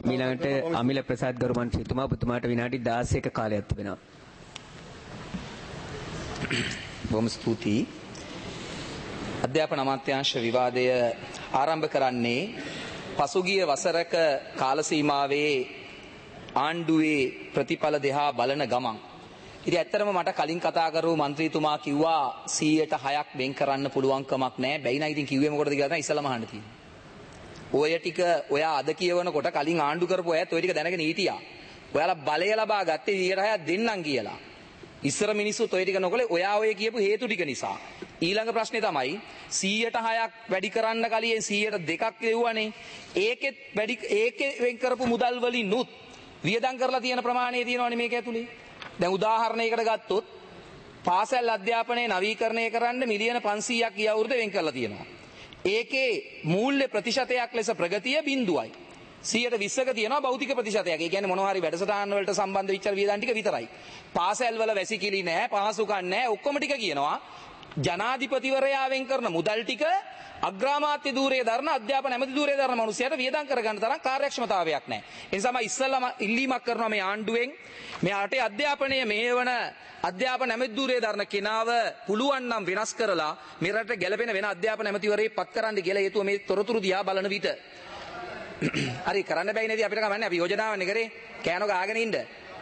ඊළඟට අමිල ප්‍රසාද් ගරු මන්ත්‍රීතුමා ඔබතුමාට විනාඩි 16ක කාලයක් තිබෙනවා. බොහොම ස්තුතියි. අධ්‍යාපන අමාත්‍යාංශ විවාදය ආරම්භ කරන්නේ පසුගිය වසරක කාල සීමාවේ ආණ්ඩුවේ ප්‍රතිඵල දෙහා බලන ගමන්. ඉතින් ඇත්තටම මට කලින් කතා කරපු മന്ത്രിතුමා කිව්වා 100%ක් වෙන් කරන්න පුළුවන් කමක් නැහැ. බැයි නම් ඉතින් කිව්වේ මොකටද කියලා තමයි ඉස්සලම අහන්න තියෙන්නේ. ඔය ටික ඔයා අද කියවනකොට කලින් ආණ්ඩු කරපු අයත් ඔය ටික දැනගෙන හිටියා. ඔයාලා බලය ලබා ගත්තේ 100%ක් දෙන්නම් කියලා. ඉස්සර මිනිස්සුත් ඔය ටික නොකලේ ඔයා ඔය කියපු හේතු ටික නිසා. ඊළඟ ප්‍රශ්නේ තමයි 100%ක් වැඩි කරන්න කලින් 102ක් දෙවුවානේ. ඒකේ වෙන් කරපු මුදල් වලිනුත් වියදම් කරලා තියෙන ප්‍රමාණය තියෙනවනේ මේක ඇතුලේ. දැන් උදාහරණයකට ගත්තොත් පාසල් අධ්‍යාපනය නවීකරණය කරන්න මිලියන 500ක් ගිය අවුරුද්ද වෙන් කරලා තියෙනවා. ඒකේ මූල්‍ය ප්‍රතිශතයක් ලෙස ප්‍රගතිය 0යි. 120ක තියෙනවා භෞතික ප්‍රතිශතයක්. ඒ කියන්නේ මොනවා හරි වැඩසටහන් වලට සම්බන්ධ වෙච්ච වියදම් ටික විතරයි. පාසල් වල වැසිකිලි නැහැ, පහසුකම් නැහැ, ඔක්කොම ටික කියනවා. ජනාධිපතිවරයා වෙන් කරන මුදල් ටික අග්‍රාමාත්‍ය ධූරයේ දරන අධ්‍යාපන ඇමති ධූරයේ දරන මිනිස්සුන්ට වියදම් කරගන්න තරම් කාර්යක්ෂමතාවයක් නැහැ. ඒ නිසා මම ඉස්සෙල්ලාම ඉල්ලීමක් කරනවා මේ ආණ්ඩුවෙන් මේ රටේ අධ්‍යාපනය මෙහෙවන අධ්‍යාපන ඇමති ධූරයේ දරන කෙනාව පුළුවන් නම් වෙනස් කරලා මේ රටට ගැළපෙන වෙන අධ්‍යාපන ඇමතිවරයෙක් පත් කරන්න කියලා හේතුව මේ තොරතුරු දිහා බලන විට හරි කරන්න බැයි නේද අපිට කමන්නේ අපි යෝජනාවන්නේ කරේ කෑනෝ ගාගෙන ඉන්න.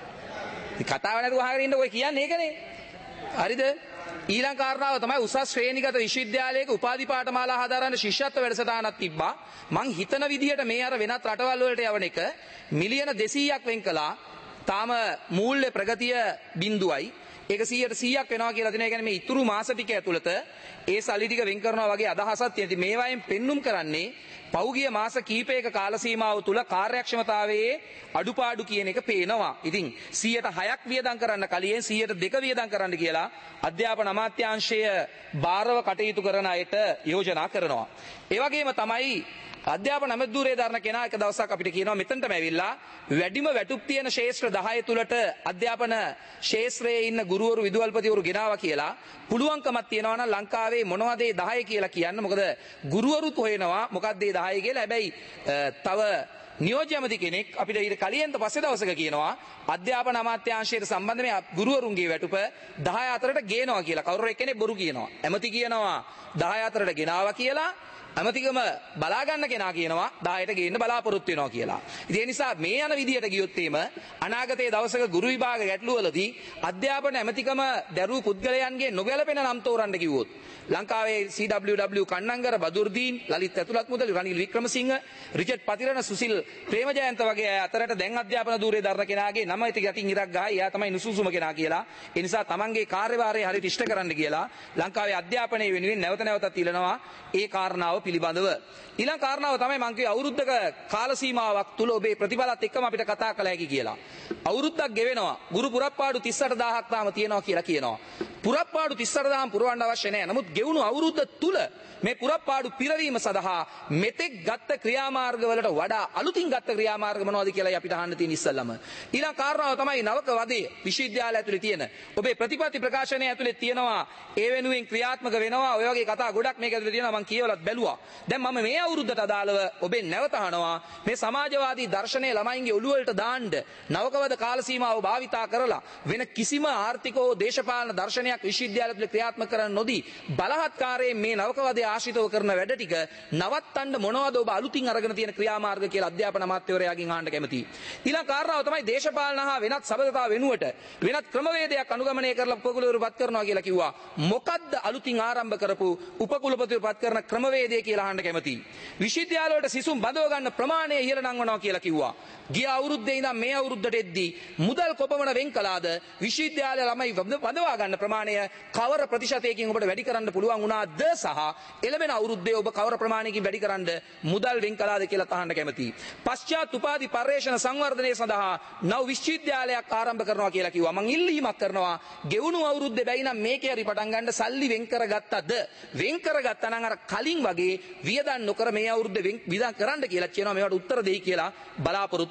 ඉතින් කතාව නැතුව අහගෙන ඉන්න ඔය කියන්නේ ඒකනේ. හරිද? ඊළඟ කාරණාව තමයි උසස් ශ්‍රේණිගත විශ්වවිද්‍යාලයක උපාධි පාඨමාලා හදාරන්න ශිෂ්‍යත්ව වැඩසටහනක් තිබ්බා. මං හිතන විදිහට මේ අර වෙනත් රටවල් වලට යවන එක මිලියන 200ක් වෙන් කළා. තාම මූල්‍ය ප්‍රගතිය 0යි. ඒක 100%ක් වෙනවා කියලා දෙන. ඒ කියන්නේ මේ ඉතුරු මාස ටික ඇතුළත ඒ සල්ලි ටික වෙන් කරනවා වගේ අදහසක් තියෙනවා. මේවායෙන් පෙන්눔 කරන්නේ පෞගිය මාස කීපයක කාල සීමාව තුල කාර්යක්ෂමතාවයේ අඩුපාඩු කියන එක පේනවා. ඉතින් 106ක් වියදම් කරන්න කලින් 102 වියදම් කරන්න කියලා අධ්‍යාපන අමාත්‍යාංශය බාරව කටයුතු කරන අයට යෝජනා කරනවා. ඒ වගේම තමයි අධ්‍යාපන ඇමති ධූරයේ දරන කෙනා එක දවසක් අපිට කියනවා මෙතනටම ඇවිල්ලා වැඩිම වැටුප් තියෙන ශේෂ්ත්‍ර 10 තුලට අධ්‍යාපන ශේෂ්ත්‍රයේ ඉන්න ගුරුවරු විදුහල්පතිවරු ගෙනාවා කියලා පුළුවන්කමක් තියෙනවා නම් ලංකාවේ මොනවද ඒ 10 කියලා කියන්න. මොකද ගුරුවරුත් හොයනවා මොකක්ද ඒ 10 කියලා. හැබැයි තව නියෝජ්‍ය ඇමති කෙනෙක් අපිට ඊට කලින්ද පස්සේ දවසක කියනවා අධ්‍යාපන අමාත්‍යාංශයට සම්බන්ධ මේ ගුරුවරුන්ගේ වැටුප 10 අතරට ගේනවා කියලා. කවුරු එක්කෙනෙක් බොරු කියනවා. ඇමති කියනවා 10 අතරට ගෙනාවා කියලා. අමතිකම බලා ගන්න කෙනා කියනවා 10ට ගේන්න බලාපොරොත්තු වෙනවා කියලා. ඉතින් ඒ නිසා මේ යන විදියට ගියොත් එීම අනාගතයේ දවසක ගුරු විභාග ගැටලුවලදී අධ්‍යාපන ඇමතිකම දරූ පුද්ගලයන්ගේ නොගැලපෙන නම් තෝරන්න කිව්වොත් ලංකාවේ CWW කන්නංගර බදුර්දීන් ලලිත් ඇතුළත් මුදලි රනිල් වික්‍රමසිංහ රිචඩ් පතිරණ සුසිල් ප්‍රේමජයන්ත වගේ අය අතරට දැන් අධ්‍යාපන ධූරයේ දරන කෙනාගේ නම ඉතින් යටින් ඉරක් ගහයි. එයා තමයි නුසුසුම කෙනා කියලා. ඒ නිසා තමන්ගේ කාර්යභාරය හරියට ඉෂ්ට කරන්න කියලා ලංකාවේ අධ්‍යාපනයේ වෙනුවෙන් නැවත නැවතත් ඉල්ලනවා ඒ කාරණාව පිළිබඳව. ඊළඟ කාරණාව තමයි මම කිව්වේ අවුරුද්දක කාල සීමාවක් තුල ඔබේ ප්‍රතිඵලත් එක්කම අපිට කතා කළ හැකි කියලා. අවුරුද්දක් ගෙවෙනවා. ගුරු පුරප්පාඩු 38000ක් තාම තියෙනවා කියලා කියනවා. පුරප්පාඩු 38000 පුරවන්න අවශ්‍ය නැහැ. නමුත් ගෙවුණු අවුරුද්ද තුල මේ පුරප්පාඩු පිරවීම සඳහා මෙතෙක් ගත්ත ක්‍රියාමාර්ගවලට වඩා අලුතින් ගත්ත ක්‍රියාමාර්ග මොනවද කියලායි අපිට අහන්න තියෙන ඉස්සල්ලාම. ඊළඟ කාරණාව තමයි නවක වදේ විශ්වවිද්‍යාලය ඇතුලේ තියෙන ඔබේ ප්‍රතිපත්ති ප්‍රකාශනය ඇතුලේ තියෙනවා ඒ වෙනුවෙන් ක්‍රියාත්මක වෙනවා. ඔය වගේ කතා ගොඩක් මේක ඇතුලේ තියෙනවා. මම කියවලත් බැලුවා. දැන් මම මේ අවුරුද්දට අදාළව ඔබෙන් නැවත අහනවා මේ සමාජවාදී දර්ශනය ළමයින්ගේ ඔළුව වලට දාන්න නවකවද කාල සීමාව භාවිතා කරලා වෙන කිසිම ආර්ථික හෝ දේශපාලන දර්ශනයක් විශ්වවිද්‍යාල තුළ ක්‍රියාත්මක කරන්න නොදී බලහත්කාරයෙන් මේ නවකවදේ ආශ්‍රිතව කරන වැඩ ටික නවත්තන්න මොනවද ඔබ අලුතින් අරගෙන තියෙන ක්‍රියාමාර්ග කියලා අධ්‍යාපන අමාත්‍යවරයාගෙන් අහන්න කැමතියි. ඊළඟ කාරණාව තමයි දේශපාලන හා වෙනත් සබඳතා වෙනුවට වෙනත් ක්‍රමවේදයක් අනුගමනය කරලා උපකුලවරු පත් කරනවා කියලා කිව්වා. මොකද්ද අලුතින් ආරම්භ කරපු උපකුලපතිවරු පත් කරන ක්‍රමවේදය කියලා අහන්න කැමතියි. විශ්වවිද්‍යාල වලට සිසුන් බඳව ගන්න ප්‍රමාණය ඉහළ නංවනවා කියලා කිව්වා. ගිය අවුරුද්දේ ඉඳන් මේ අවුරුද්දට එද්දී මුදල් කොපමණ වෙන් කළාද විශ්වවිද්‍යාල ළමයි බඳවා ගන්න ප්‍රමාණය කවර ප්‍රතිශතයකින් ඔබට වැඩි කරන්න පුළුවන් වුණාද සහ එළඹෙන අවුරුද්දේ ඔබ කවර ප්‍රමාණයකින් වැඩි කරන්න මුදල් වෙන් කළාද කියලා අහන්න කැමතියි. පශ්චාත් උපාධි පර්යේෂණ සංවර්ධනය සඳහා නව විශ්වවිද්‍යාලයක් ආරම්භ කරනවා කියලා කිව්වා. මම ඉල්ලීමක් කරනවා ගෙවුණු අවුරුද්දේ බැයි නම් මේකේ හරි පටන් ගන්න සල්ලි වෙන් කරගත්තද? වෙන් කරගත්තා නම් අර කලින් වගේ වියදම් නොකර මේ අවුරුද්දේ වියදම් කරන්න කියලා කියනවා. මේවට උත්තර දෙයි කියලා බලාපොරොත්තු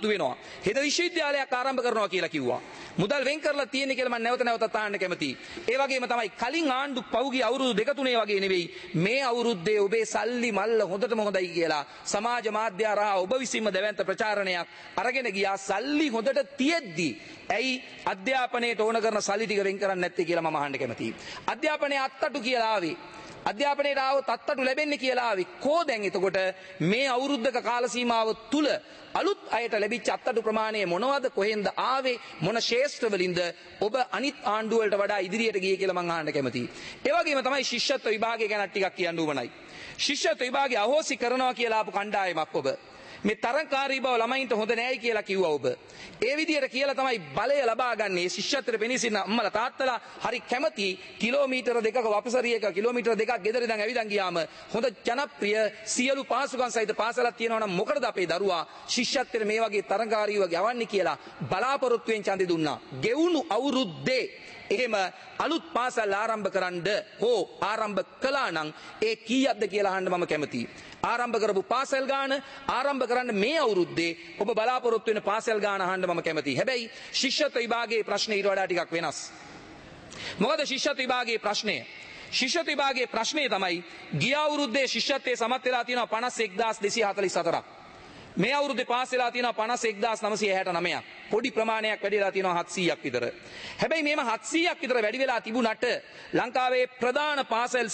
බලාපොරොත්තු වෙනවා. හෙද විශ්වවිද්‍යාලයක් ආරම්භ කරනවා කියලා කිව්වා. මුදල් වෙන් කරලා තියෙන කියලා මම නැවත නැවතත් අහන්න කැමතියි. ඒ වගේම තමයි කලින් ආණ්ඩු පෞගිය අවුරුදු දෙක තුනේ වගේ නෙවෙයි මේ අවුරුද්දේ ඔබේ සල්ලි මල්ල හොඳටම හොඳයි කියලා සමාජ මාධ්‍ය හරහා ඔබ විසින්ම දැවැන්ත ප්‍රචාරණයක් අරගෙන ගියා. සල්ලි හොඳට තියෙද්දි ඇයි අධ්‍යාපනයට ඕන කරන සල්ලි ටික වෙන් කරන්නේ නැත්තේ කියලා මම අහන්න කැමතියි. අධ්‍යාපනයේ අත්තටු කියලා ආවේ අධ්‍යාපනයට ආවොත් අත්තටු ලැබෙන්නේ කියලා ආවේ කෝ දැන් එතකොට මේ අවුරුද්දක කාල සීමාව තුල අලුත් අයට ලැබිච්ච අත්තටු ප්‍රමාණය මොනවද කොහෙන්ද ආවේ මොන ශේෂ්ත්‍රවලින්ද ඔබ අනිත් ආණ්ඩුව වලට වඩා ඉදිරියට ගියේ කියලා මම අහන්න කැමතියි. ඒ වගේම තමයි ශිෂ්‍යත්ව විභාගය ගැන ටිකක් කියන්න උවමනයි. ශිෂ්‍යත්ව විභාගය අහෝසි කරනවා කියලා ආපු කණ්ඩායමක් ඔබ. මේ තරංකාරී බව ළමයින්ට හොඳ නෑයි කියලා කිව්වා ඔබ. ඒ විදිහට කියලා තමයි බලය ලබා ගන්නේ. ශිෂ්‍යත්වයට පෙනී සිටින අම්මලා තාත්තලා හරි කැමති කිලෝමීටර දෙකක වපසරියක කිලෝමීටර දෙකක් ගෙදර ඉඳන් ඇවිදන් ගියාම හොඳ ජනප්‍රිය සියලු පාසුකම් සහිත පාසලක් තියෙනවා නම් මොකටද අපේ දරුවා ශිෂ්‍යත්වයට මේ වගේ තරංකාරීව යවන්නේ කියලා බලාපොරොත්තුෙන් ඡන්දෙ දුන්නා. ගෙවුණු අවුරුද්දේ එහෙම අලුත් පාසල් ආරම්භ කරන්න හෝ ආරම්භ කළා නම් ඒ කීයක්ද කියලා අහන්න මම කැමතියි. ආරම්භ කරපු පාසල් ගාන ආරම්භ කරන්න මේ අවුරුද්දේ ඔබ බලාපොරොත්තු වෙන පාසල් ගාන අහන්න මම කැමතියි. හැබැයි ශිෂ්‍යත්ව විභාගයේ ප්‍රශ්නේ ඊට වඩා ටිකක් වෙනස්. මොකද ශිෂ්‍යත්ව විභාගයේ ප්‍රශ්නය? ශිෂ්‍යත්ව විභාගයේ ප්‍රශ්නේ තමයි ගිය අවුරුද්දේ ශිෂ්‍යත්වයේ සමත් වෙලා තියෙනවා 51244ක්. මේ අවුරුද්දේ පාස් වෙලා තියෙනවා 51969ක්. පොඩි ප්‍රමාණයක් වැඩි වෙලා තියෙනවා 700ක් විතර. හැබැයි මේම 700ක් විතර වැඩි වෙලා තිබුණට ලංකාවේ ප්‍රධාන පාසල්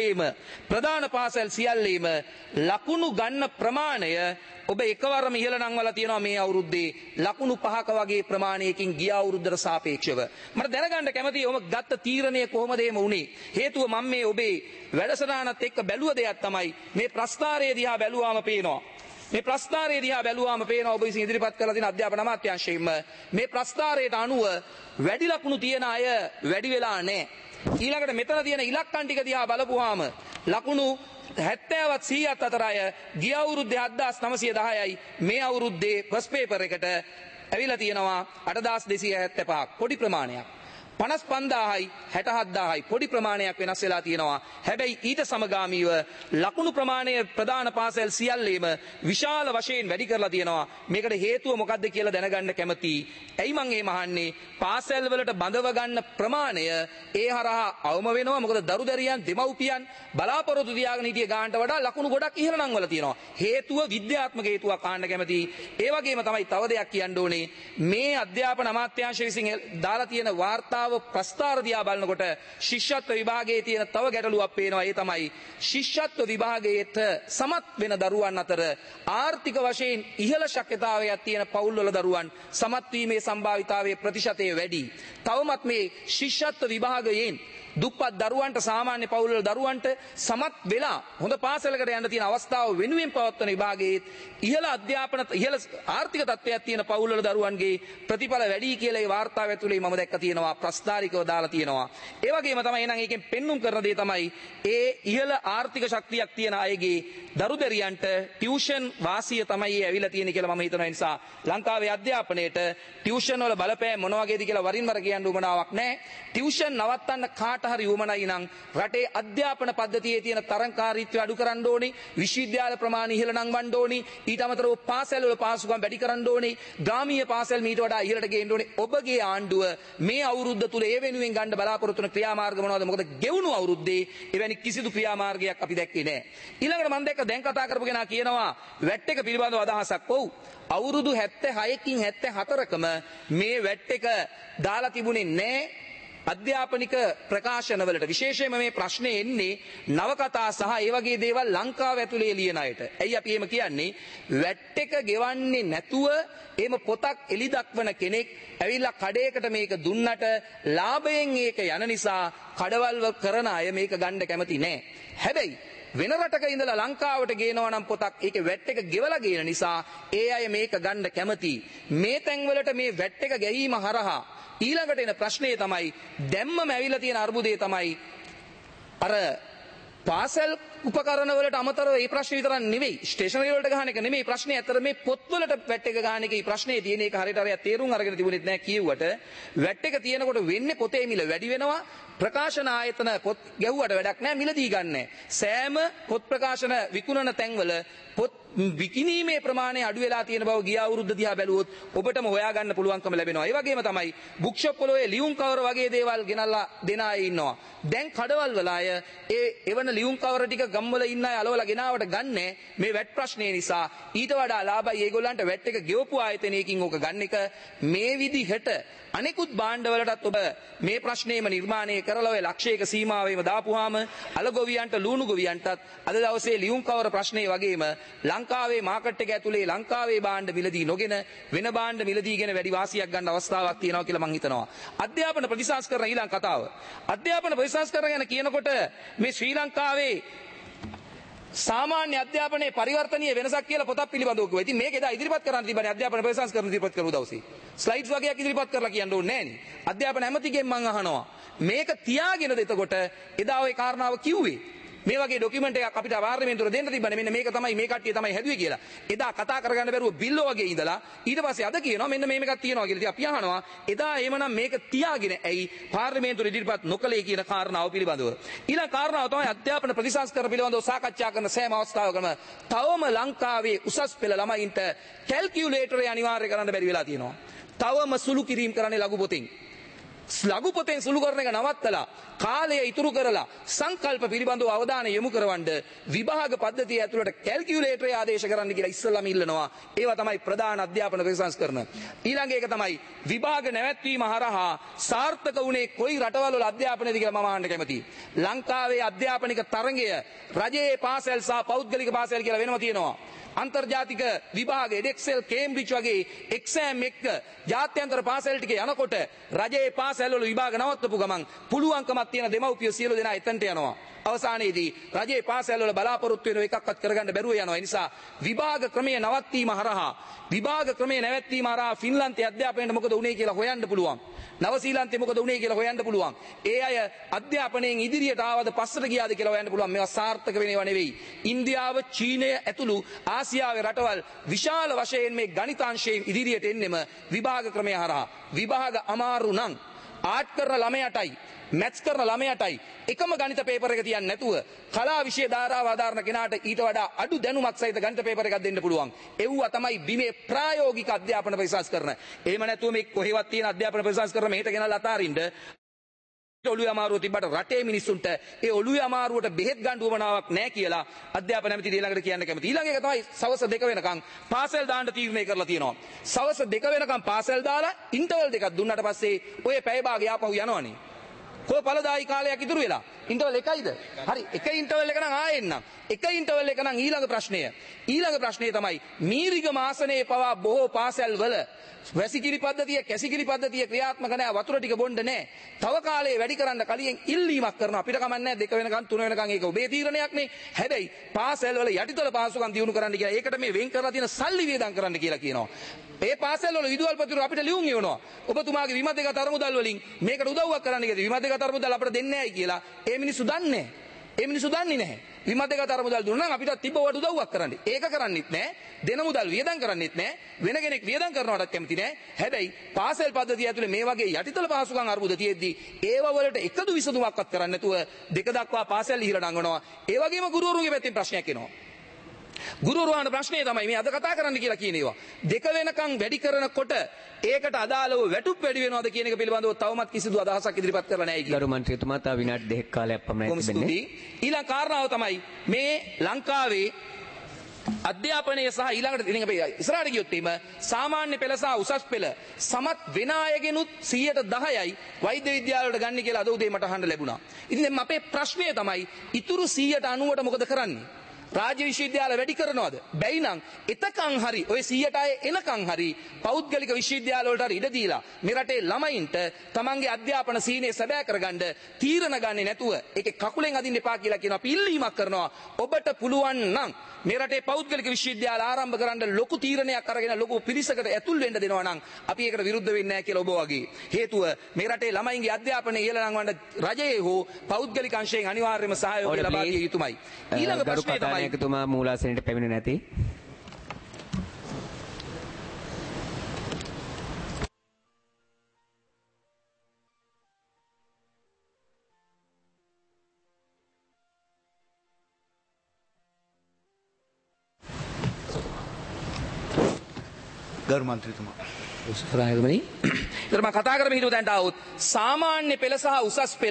සියල්ලේම ලකුණු ගන්න ප්‍රමාණය ඔබ එකවරම ඉහළ නංවලා තියෙනවා මේ අවුරුද්දේ ලකුණු 5ක වගේ ප්‍රමාණයකින් ගිය අවුරුද්දට සාපේක්ෂව. මට දැනගන්න කැමතියි ඔබ ගත්ත තීරණය කොහොමද එහෙම වුනේ? හේතුව මම මේ ඔබේ වැඩසටහනත් එක්ක බැලුව දෙයක් තමයි මේ ප්‍රස්තාරය දිහා බැලුවාම පේනවා. මේ ප්‍රස්ථාරය දිහා බැලුවාම පේනවා ඔබ විසින් ඉදිරිපත් කරලා තියෙන අධ්‍යාපන අමාත්‍යාංශයෙන්ම මේ ප්‍රස්ථාරයට අනුව වැඩි ලකුණු තියෙන අය වැඩි වෙලා නැහැ. ඊළඟට මෙතන තියෙන ඉලක්කම් ටික දිහා බලපුවාම ලකුණු 70වත් 100ත් අතර අය ගිය අවුරුද්දේ 7910යි මේ අවුරුද්දේ ෆස්ට් පේපර් එකට ඇවිල්ලා තියෙනවා 8275ක් පොඩි ප්‍රමාණයක්. 55000යි 67000යි පොඩි ප්‍රමාණයක් වෙනස් වෙලා තියෙනවා. හැබැයි ඊට සමගාමීව ලකුණු ප්‍රමාණය ප්‍රධාන පාසල් සියල්ලේම විශාල වශයෙන් වැඩි කරලා තියෙනවා. මේකට හේතුව මොකක්ද කියලා දැනගන්න කැමතියි. ඇයි මං එහෙම අහන්නේ? පාසල් වලට බඳව ගන්න ප්‍රමාණය ඒ හරහා අවම වෙනවා. මොකද දරුදරියන් දෙමව්පියන් බලාපොරොත්තු තියාගෙන හිටිය ගානට වඩා ලකුණු ගොඩක් ඉහළ නම් වල තියෙනවා. හේතුව විද්‍යාත්මක හේතුවක් අහන්න කැමතියි. ඒ වගේම තමයි තව දෙයක් කියන්න ඕනේ. මේ අධ්‍යාපන අමාත්‍යාංශය විසින් දාලා තියෙන වාර්තා ප්‍රස්ථාර දිහා බලනකොට ශිෂ්‍යත්ව විභාගයේ තියෙන තව ගැටලුවක් පේනවා. ඒ තමයි ශිෂ්‍යත්ව විභාගයට සමත් වෙන දරුවන් අතර ආර්ථික වශයෙන් ඉහළ ශක්්‍යතාවයක් තියෙන පවුල් වල දරුවන් සමත් වීමේ සම්භාවිතාවයේ ප්‍රතිශතය වැඩි. තවමත් මේ ශිෂ්‍යත්ව විභාගයෙන් දුප්පත් දරුවන්ට සාමාන්‍ය පවුල් වල දරුවන්ට සමත් වෙලා හොඳ පාසලකට යන්න තියෙන අවස්ථාව වෙනුවෙන් පවත්වන විභාගයේ ඉහළ අධ්‍යාපන ඉහළ ආර්ථික තත්ත්වයක් තියෙන පවුල් වල දරුවන්ගේ ප්‍රතිඵල වැඩි කියලා ඒ වාර්තාව ඇතුලේ මම දැක්ක තියෙනවා. ප්‍රස්ථාරිකව දාලා තියෙනවා. ඒ වගේම තමයි එහෙනම් ඒකෙන් පෙන්눔 කරන දේ තමයි ඒ ඉහළ ආර්ථික ශක්තියක් තියෙන අයගේ දරුදරියන්ට ටියුෂන් වාසිය තමයි ඇවිල්ලා තියෙන්නේ කියලා මම හිතන නිසා ලංකාවේ අධ්‍යාපනයේට ටියුෂන් වල බලපෑම මොන වගේද කියලා වරින් වර කියන්න උවමනාවක් නැහැ. ටියුෂන් නවත්තන්න කාට හරි උවමනයි නම් රටේ අධ්‍යාපන පද්ධතියේ තියෙන තරංකාරීත්වය අඩු කරන්න ඕනේ. විශ්වවිද්‍යාල ප්‍රමාණය ඉහළ නංවන්න ඕනේ. ඊට අමතරව පාසල් වල පාසුකම් වැඩි කරන්න ඕනේ. ග්‍රාමීය පාසල් මීට වඩා ඉහළට ගේන්න ඕනේ. ඔබගේ ආණ්ඩුව මේ අවුරුද්ද තුල ඒ වෙනුවෙන් ගන්න බලාපොරොත්තු වෙන ක්‍රියාමාර්ග මොනවද? මොකද ගෙවුණු අවුරුද්දේ එවැනි කිසිදු ක්‍රියාමාර්ගයක් අපි දැක්කේ නැහැ. ඊළඟට මම දැක්ක දැන් කතා කරපු කෙනා කියනවා වැට් එක පිළිබඳව අදහසක්. ඔව්. අවුරුදු 76කින් 74කම මේ වැට් එක දාලා තිබුණේ නැහැ. අධ්‍යාපනික ප්‍රකාශනවලට විශේෂයෙන්ම මේ ප්‍රශ්නේ එන්නේ නවකතා සහ ඒ වගේ දේවල් ලංකාව ඇතුලේ ලියන අයට. ඇයි අපි එහෙම කියන්නේ? වැට් එක ගෙවන්නේ නැතුව එහෙම පොතක් එලි දක්වන කෙනෙක් ඇවිල්ලා කඩේකට මේක දුන්නට ලාභයෙන් ඒක යන නිසා කඩවල් කරන අය මේක ගන්න කැමති නැහැ. හැබැයි වෙන රටක ඉඳලා ලංකාවට ගේනවා නම් පොතක් ඒකේ වැට් එක ගෙවලා ගේන නිසා ඒ අය මේක ගන්න කැමති. මේ තැන්වලට මේ වැට් එක ගැහිම හරහා ඊළඟට එන ප්‍රශ්නේ තමයි දැම්මම ඇවිල්ලා තියෙන අර්බුදේ තමයි අර පාසල් උපකරණ වලට අමතරව මේ ප්‍රශ්නේ විතරක් නෙවෙයි ස්ටේෂනරි වලට ගහන එක නෙමෙයි ප්‍රශ්නේ. අතර මේ පොත් වලට වැට් එක ගහන එකේ ප්‍රශ්නේ තියෙන එක හරියට අර තේරුම් අරගෙන තිබුණෙත් නැහැ කියෙව්වට වැට් එක තියෙනකොට වෙන්නේ පොතේ මිල වැඩි වෙනවා. ප්‍රකාශන ආයතන පොත් ගැහුවට වැඩක් නැහැ මිලදී ගන්න. සෑම පොත් ප්‍රකාශන විකුණන තැන්වල පොත් විකිණීමේ ප්‍රමාණය අඩු වෙලා තියෙන බව ගිය අවුරුද්ද දිහා බැලුවොත් ඔබටම හොයාගන්න පුළුවන්කම ලැබෙනවා. ඒ වගේම තමයි බුක් ෂොප් වල ලියුම් කවර වගේ දේවල් ගෙනල්ලා දෙන අය ඉන්නවා. දැන් කඩවල් වල අය එවන ලියුම් කවර ටික ගම්වල ඉන්න අය අලවලා ගෙනාවට ගන්නෑ මේ වැට් ප්‍රශ්නේ නිසා. ඊට වඩා ලාභයි ඒගොල්ලන්ට වැට් එක ගෙවපු ආයතනයකින් ඕක ගන්න එක. මේ විදිහට අනෙකුත් භාණ්ඩවලටත් ඔබ මේ ප්‍රශ්නේම නිර්මාණය කරලා ඔය ලක්ෂයක සීමාවෙම දාපුවාම අලගොවියන්ට ලුණු ගොවියන්ටත් අද දවසේ ලියුම් කවර ප්‍රශ්නේ වගේම ලංකාවේ මාකට් එක ඇතුලේ ලංකාවේ භාණ්ඩ මිලදී නොගෙන වෙන භාණ්ඩ මිලදීගෙන වැඩි වාසියක් ගන්න අවස්ථාවක් තියෙනවා කියලා මම හිතනවා. අධ්‍යාපන ප්‍රතිසංස්කරණ ඊළඟ කතාව. අධ්‍යාපන ප්‍රතිසංස්කරණ ගැන කියනකොට මේ ශ්‍රී ලංකාවේ සාමාන්‍ය අධ්‍යාපනයේ පරිවර්තනීය වෙනසක් කියලා පොතක් පිළිබඳව කිව්වා. ඉතින් මේක එදා ඉදිරිපත් කරන්න තිබ්බනේ අධ්‍යාපන ප්‍රතිසංස්කරණ ඉදිරිපත් කරපු දවසේ. ස්ලයිඩ්ස් වගේක් ඉදිරිපත් කරලා කියන්න ඕනේ නෑනේ. අධ්‍යාපන ඇමතිගෙන් මම අහනවා මේක තියාගෙනද එතකොට එදා ওই කාරණාව කිව්වේ? මේ වගේ ડોකියුමන්ට් එකක් අපිට පාර්ලිමේන්තුවට දෙන්න තිබ්බනේ මෙන්න මේක තමයි මේ කට්ටිය තමයි හැදුවේ කියලා. එදා කතා කරගන්න බැරුව බිල්ලෝ වගේ ඉඳලා ඊට පස්සේ අද කියනවා මෙන්න මේ මේකක් තියෙනවා කියලා. ඉතින් අපි අහනවා එදා එහෙමනම් මේක තියාගෙන ඇයි පාර්ලිමේන්තුවට ඉදිරිපත් නොකළේ කියන කාරණාව පිළිබඳව. ඊළඟ කාරණාව තමයි අධ්‍යාපන ප්‍රතිසංස්කරණ පිළිබඳව සාකච්ඡා කරන සෑම අවස්ථාවකම තවම ලංකාවේ උසස් පෙළ ළමයින්ට කැල්කියුලේටරේ අනිවාර්ය කරන්න බැරි වෙලා තියෙනවා. තවම සුළු කිරීම කරන්නේ ලඝු පොතෙන්. ලඝු පොතෙන් සුළු කරන එක නවත්තලා කාලය ඉතුරු කරලා සංකල්ප පිළිබඳව අවධානය යොමු කරවන්න විභාග පද්ධතිය ඇතුළට කැල්කියුලේටරේ ආදේශ කරන්න කියලා ඉස්සෙල්ලාම ඉල්ලනවා. ඒවා තමයි ප්‍රධාන අධ්‍යාපන ප්‍රතිසංස්කරණ. ඊළඟ එක තමයි විභාග නැවැත්වීම හරහා සාර්ථක වුණේ කොයි රටවල් වල අධ්‍යාපනයේද කියලා මම අහන්න කැමතියි. ලංකාවේ අධ්‍යාපනික තරඟය රජයේ පාසල් සහ පෞද්ගලික පාසල් කියලා වෙනම තියෙනවා. අන්තර්ජාතික විභාග එඩෙක්සෙල් කේම්බ්‍රිජ් වගේ එක්සෑම් එක ජාත්‍යන්තර පාසල් ටිකේ යනකොට රජයේ පාසල් වල විභාග නවත්තපු ගමන් පුළුවන්කමක් තියෙන දෙමව්පියෝ සියලු දෙනා එතනට යනවා. අවසානයේදී රජයේ පාසල් වල බලාපොරොත්තු වෙන එකක්වත් කරගන්න බැරුව යනවා. ඒ නිසා විභාග ක්‍රමය නවත්තීම හරහා විභාග ක්‍රමය නැවැත්වීම හරහා ෆින්ලන්තයේ අධ්‍යාපනයට මොකද වුනේ කියලා හොයන්න පුළුවන්. නවසීලන්තයේ මොකද වුනේ කියලා හොයන්න පුළුවන්. ඒ අය අධ්‍යාපනයෙන් ඉදිරියට ආවද පස්සට ගියාද කියලා හොයන්න පුළුවන්. මේවා සාර්ථක වෙනේව නෙවෙයි. ඉන්දියාව, චීනය ඇතුළු ආසියාවේ රටවල් විශාල වශයෙන් මේ ගණිතාංශයෙන් ඉදිරියට එන්නෙම විභාග ක්‍රමය හරහා. විභාග අමාරු නම් ආර්ට් කරන ළමයාටයි මැත්ස් කරන ළමයාටයි එකම ගණිත පේපර් එක තියන්නේ නැතුව කලා විෂය ධාරාව ආධාරණ කෙනාට ඊට වඩා අඩු දැනුමක් සහිත ගණිත පේපර් එකක් දෙන්න පුළුවන්. ඒවුවා තමයි බිමේ ප්‍රායෝගික අධ්‍යාපන ප්‍රතිසංස්කරණ. එහෙම නැතුව මේ කොහෙවත් තියෙන අධ්‍යාපන ප්‍රතිසංස්කරණ මෙහෙට ගෙනල්ලා අතාරින්න ඔළුවේ අමාරුව තිබ්බට රටේ මිනිස්සුන්ට ඒ ඔළුවේ අමාරුවට බෙහෙත් ගන්න උවමනාවක් නැහැ කියලා අධ්‍යාපන ඇමති ඊළඟට කියන්න කැමති. ඊළඟ එක තමයි සවස් 2 වෙනකන් පාසල් දාන්න තීරණය කරලා තියෙනවා. සවස් 2 වෙනකන් පාසල් දාලා ඉන්ටර්වල් දෙකක් දුන්නාට පස්සේ ඔය පැය භාගය ආපහු යනවනේ. කො පළදායි කාලයක් ඉතුරු වෙලා ඉන්ටර්වල් එකයිද? හරි එක ඉන්ටර්වල් එක නම් ආයෙන්නම්. එක ඉන්ටර්වල් එක නම් ඊළඟ ප්‍රශ්නය. ඊළඟ ප්‍රශ්නය තමයි මීරිගම ආසනයේ පවා බොහෝ පාසල් වල වැසිකිලි පද්ධතිය කැසිකිලි පද්ධතිය ක්‍රියාත්මක නැහැ. වතුර ටික බොන්න නැහැ. තව කාලේ වැඩි කරන්න කලින් ඉල්ලීමක් කරනවා. අපිට කමක් නැහැ 2 වෙනකන් 3 වෙනකන් ඒක ඔබේ තීරණයක් නේ. හැබැයි පාසල් වල යටිතල පහසුකම් දියුණු කරන්න කියලා ඒකට මේ වෙන් කරලා තියෙන සල්ලි වියදම් කරන්න කියලා කියනවා. ඒ පාසල් වල විදුහල්පතිවරු අපිට ලියුම් එවනවා. ඔබතුමාගේ විමතිගත අරමුදල් වලින් මේකට උදව්වක් කරන්න කියලා. විමතිගත අරමුදල් අපිට දෙන්නේ නැහැයි කියලා. ඒ මිනිස්සු දන්නේ නැහැ. ඒ මිනිස්සු දන්නේ නැහැ. විමතිගත අරමුදල් දුන්නා නම් අපිට තිබ්බවට උදව්වක් කරන්න. ඒක කරන්නෙත් නැහැ. දෙන මුදල් වියදම් කරන්නෙත් නැහැ. වෙන කෙනෙක් වියදම් කරනවටත් කැමති නැහැ. හැබැයි පාසල් පද්ධතිය ඇතුලේ මේ වගේ යටිතල පහසුකම් අරුබුද තියෙද්දි ඒව වලට එකදු විසඳුමක්වත් කරන්නේ නැතුව දෙක දක්වා පාසල් ඉහිල නංගනවා. ඒ වගේම ගුරුවරුන්ගේ පැත්තෙන් ප්‍රශ්නයක් එනවා. ගුරුවරුන්ගේ ප්‍රශ්නේ තමයි මේ අද කතා කරන්න කියලා කියන ඒවා. 2 වෙනකන් වැඩි කරනකොට ඒකට අදාළව වැටුප් වැඩි වෙනවද කියන එක පිළිබඳව තවමත් කිසිදු අදහසක් ඉදිරිපත් කරලා නැහැ කියලා. ගරු මන්ත්‍රීතුමා තා විනාඩි 2ක කාලයක් පමණයි තිබෙන්නේ. ඊළඟ කාරණාව තමයි මේ ලංකාවේ අධ්‍යාපනය සහ ඊළඟට ඉතින් අපි ඉස්සරහට ගියොත් එimhe සාමාන්‍ය පෙළ සහ උසස් පෙළ සමත් වෙන අයගෙනුත් 10%යි වෛද්‍ය විද්‍යාලවලට ගන්න කියලා අද උදේ මට අහන්න ලැබුණා. ඉතින් දැන් අපේ ප්‍රශ්නය තමයි ඉතුරු 90%ට මොකද කරන්නේ? රාජ්‍ය විශ්වවිද්‍යාල වැඩි කරනවද? බැයි නම් එතකන් හරි ඔය 100ට අය එනකන් හරි පෞද්ගලික විශ්වවිද්‍යාල වලට හරි ඉඩ දීලා මේ රටේ ළමයින්ට තමන්ගේ අධ්‍යාපන සීනේ සැබෑ කරගන්න තීරණ ගන්නේ නැතුව ඒකේ කකුලෙන් අදින්න එපා කියලා කියන අපි ඉල්ලීමක් කරනවා. ඔබට පුළුවන් නම් මේ රටේ පෞද්ගලික විශ්වවිද්‍යාල ආරම්භ කරන්න ලොකු තීරණයක් අරගෙන ලොකු පිරිසකට ඇතුල් වෙන්න දෙනවා නම් අපි ඒකට විරුද්ධ වෙන්නේ නැහැ කියලා ඔබ වගේ. හේතුව මේ රටේ ළමයින්ගේ අධ්‍යාපනය ඉහළ නංවන්න රජයේ හෝ පෞද්ගලික අංශයෙන් අනිවාර්යයෙන්ම සහයෝගය ලබා දිය යුතුමයි. ඊළඟ ප්‍රශ්නය තමයි नायकතුමා මූලාසනයට පැමිණ නැති ගරු මන්ත්‍රීතුමා. උසරායගමනි. ඉතින් මම කතා කරමින් හිටු දැන්ට આવුත් සාමාන්‍ය පෙළ සහ උසස් පෙළ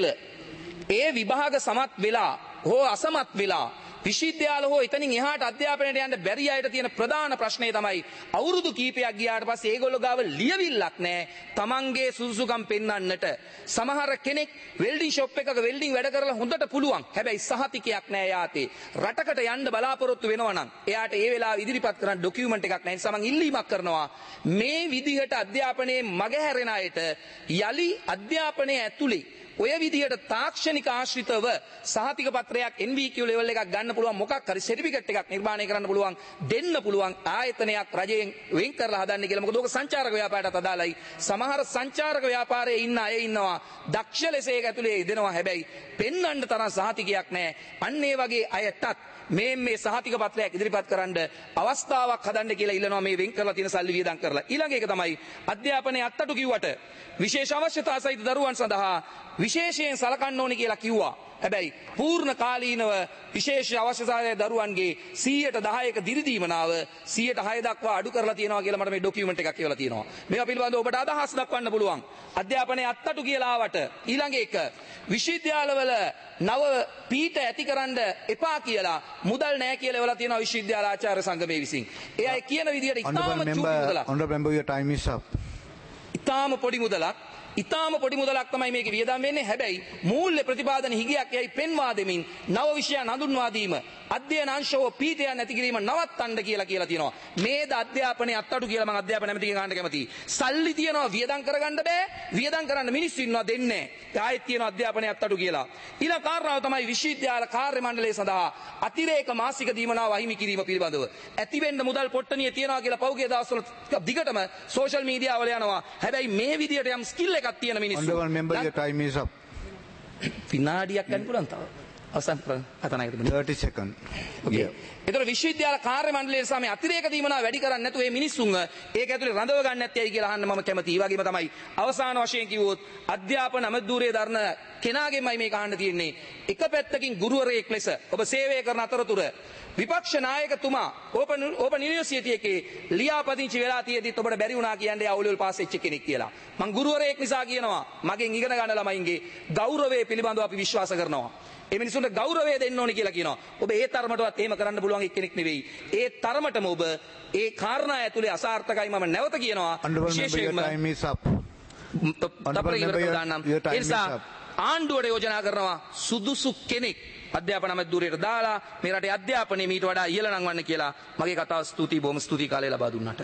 ඒ විභාග සමත් වෙලා හෝ අසමත් වෙලා විශ්වවිද්‍යාල හෝ එතනින් එහාට අධ්‍යාපනයට යන්න බැරි අයට තියෙන ප්‍රධාන ප්‍රශ්නේ තමයි අවුරුදු කීපයක් ගියාට පස්සේ ඒගොල්ලෝ ගාව ලියවිල්ලක් නැහැ තමන්ගේ සුසුසුකම් පෙන්වන්නට. සමහර කෙනෙක් වෙල්ඩින් ෂොප් එකක වෙල්ඩින් වැඩ කරලා හොඳට පුළුවන්. හැබැයි සහතිකයක් නැහැ යාතේ. රටකට යන්න බලාපොරොත්තු වෙනවා නම් එයාට ඒ වෙලාව ඉදිරිපත් කරන්න ඩොකියුමන්ට් එකක් නැහැ. ඒ නිසා මම ඉල්ලීමක් කරනවා මේ විදිහට අධ්‍යාපනයේ මගහැරෙන අයට යලි අධ්‍යාපනයේ ඇතුලේ ඔය විදිහට තාක්ෂණික ආශ්‍රිතව සහතික පත්‍රයක් NVQ ලෙවල් එකක් ගන්න පුළුවන් මොකක් හරි සර්ටිෆිකේට් එකක් නිර්මාණය කරන්න පුළුවන් දෙන්න පුළුවන් ආයතනයක් රජයෙන් වෙන් කරලා හදන්න කියලා. මොකද ඕක සංචාරක ව්‍යාපාරයටත් අදාළයි. සමහර සංචාරක ව්‍යාපාරයේ ඉන්න අය ඉන්නවා දක්ෂ ලෙස ඒක ඇතුලේ දෙනවා. හැබැයි පෙන්වන්න තරම් සහතිකයක් නැහැ. අන්න ඒ වගේ අයටත් මේ සහතික පත්‍රයක් ඉදිරිපත් කරන්න අවස්ථාවක් හදන්න කියලා ඉල්ලනවා මේ වෙන් කරලා තියෙන සල්ලි වියදම් කරලා. ඊළඟ එක තමයි අධ්‍යාපනයේ අත්තටු කිව්වට විශේෂ අවශ්‍යතා සහිත දරුවන් සඳහා විශේෂයෙන් සලකන්න ඕනේ කියලා කිව්වා. හැබැයි පූර්ණ කාලීනව විශේෂ අවශ්‍යතාවය දරුවන්ගේ 110ක දිරිදීමනාව 106 දක්වා අඩු කරලා තියෙනවා කියලා මට මේ ඩොකියුමන්ට් එකක් කියවලා තියෙනවා. මේවා පිළිබඳව ඔබට අදහස් දක්වන්න පුළුවන්. අධ්‍යාපනයේ අත්තටු කියලා ආවට ඊළඟ එක විශ්වවිද්‍යාලවල නව පීඨ ඇතිකරන්න එපා කියලා මුදල් නැහැ කියලා එවලා තියෙනවා විශ්වවිද්‍යාල ආචාර්ය සංගමයේ විසින්. ඒ අය කියන විදිහට ඉතාම චූටි මුදලක්. Honorable member, your time is up. ඉතාම පොඩි මුදලක් තමයි මේකේ වියදම් වෙන්නේ. හැබැයි මූල්‍ය ප්‍රතිපාදන හිගයක් යයි පෙන්වා දෙමින් නව විෂයන් හඳුන්වා දීම අධ්‍යයන අංශව පීඨයන් නැති කිරීම නවත්තන්න කියලා තියෙනවා. මේද අධ්‍යාපනයේ අත්තටු කියලා මම අධ්‍යාපන ඇමතිගෙන් අහන්න කැමතියි. සල්ලි තියනවා වියදම් කරගන්න බෑ. වියදම් කරන්න මිනිස්සු ඉන්නවා දෙන්නේ නැහැ. ආයෙත් තියෙනවා අධ්‍යාපනයේ අත්තටු කියලා. ඊළඟ කාරණාව තමයි විශ්වවිද්‍යාල කාර්ය මණ්ඩලය සඳහා අතිරේක මාසික දීමනාව අහිමි කිරීම පිළිබඳව. ඇතිවෙන්න මුදල් පොට්ටනිය තියනවා කියලා පෞගේ දවස්වල දිගටම සෝෂල් මීඩියා වල යනවා. හැබැයි මේ විදියට යම් ස්කිල් එකක් තියෙන මිනිස්සු. Honorable member, your time is up. විනාඩියක් ගන්න පුළුවන් තව. අවසන් කතනායකට 30 seconds. Okay. ඒතර විශ්වවිද්‍යාල කාර්ය මණ්ඩලයේ සමේ අතිරේක දීමනාව වැඩි කරන්නේ නැතුව මේ මිනිස්සුන්ව ඒක ඇතුලේ රඳව ගන්න නැත්තේයි කියලා අහන්න මම කැමතියි. ඒ වගේම තමයි අවසාන වශයෙන් කිව්වොත් අධ්‍යාපන අමද්දූරයේ දරන කෙනාගෙන්මයි මේක අහන්න තියෙන්නේ. එක පැත්තකින් ගුරුවරයෙක් ලෙස ඔබ සේවය කරන අතරතුර විපක්ෂ නායකතුමා ඕපන් යුනිවර්සිටි එකේ ලියාපදිංචි වෙලා තියෙද්දිත් ඔබට බැරි වුණා කියන්නේ ආ ඔලෙවල් පාස් වෙච්ච කෙනෙක් කියලා. මං ගුරුවරයෙක් නිසා කියනවා මගෙන් ඉගෙන ගන්න ළමයින්ගේ ගෞරවය පිළිබඳව අපි විශ්වාස කරනවා. ඒ මිනිසුන්ට ගෞරවය දෙන්න ඕනේ කියලා කියනවා. ඔබ ඒ තරමටවත් එහෙම කරන්න පුළුවන් එක්කෙනෙක් නෙවෙයි. ඒ තරමටම ඔබ ඒ කාරණා ඇතුලේ අසාර්ථකයි මම නැවත කියනවා. විශේෂයෙන්ම ආණ්ඩුවට යෝජනා කරනවා සුදුසු කෙනෙක් අධ්‍යාපන අමාත්‍යාංශයට දාලා මේ රටේ අධ්‍යාපනයේ මීට වඩා ඉහළ නංවන්න කියලා. මගේ කතාව ස්තුතියි බොහොම ස්තුතියි කාලය ලබා දුන්නාට.